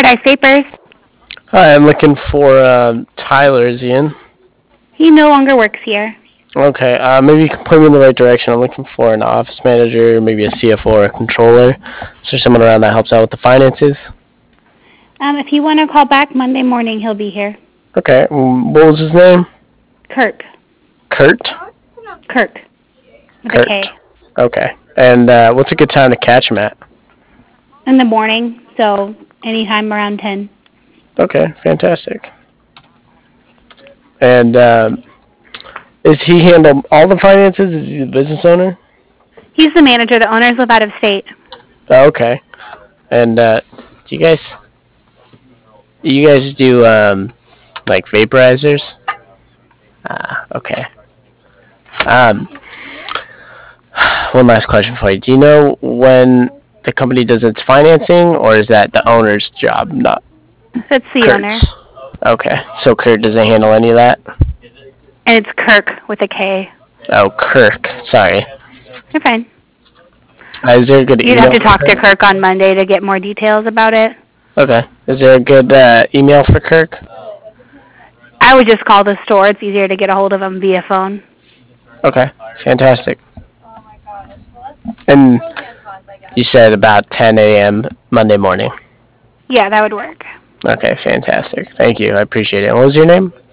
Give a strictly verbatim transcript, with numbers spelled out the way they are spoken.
Paradise Papers. Hi, I'm looking for um, Tyler. Is he in? He no longer works here. Okay, uh, maybe you can point me in the right direction. I'm looking for an office manager, maybe a C F O or a controller. Is there someone around that helps out with the finances? Um, if you want to call back Monday morning, he'll be here. Okay, um, what was his name? Kirk. Kurt? Kirk. With Kurt. a K. Okay, and uh, what's a good time to catch him at? In the morning, so anytime around ten. Okay, fantastic. And um, is he handle all the finances? Is he the business owner? He's the manager. The owners live out of state. Oh, okay. And uh, do you guys, you guys do um, like vaporizers? Ah, okay. Um, one last question for you. Do you know when the company does its financing, or is that the owner's job, not That's the owner. Kurt's? Okay, so Kurt doesn't handle any of that? And it's Kirk with a K. Oh, Kirk. Sorry. You're fine. Uh, is there a good You'd email? have to talk for to Kirk on Monday to get more details about it. Okay. Is there a good uh, email for Kirk? I would just call the store. It's easier to get a hold of him via phone. Okay. Fantastic. And you said about ten a.m. Monday morning. Yeah, that would work. Okay, fantastic. Thank you. I appreciate it. What was your name?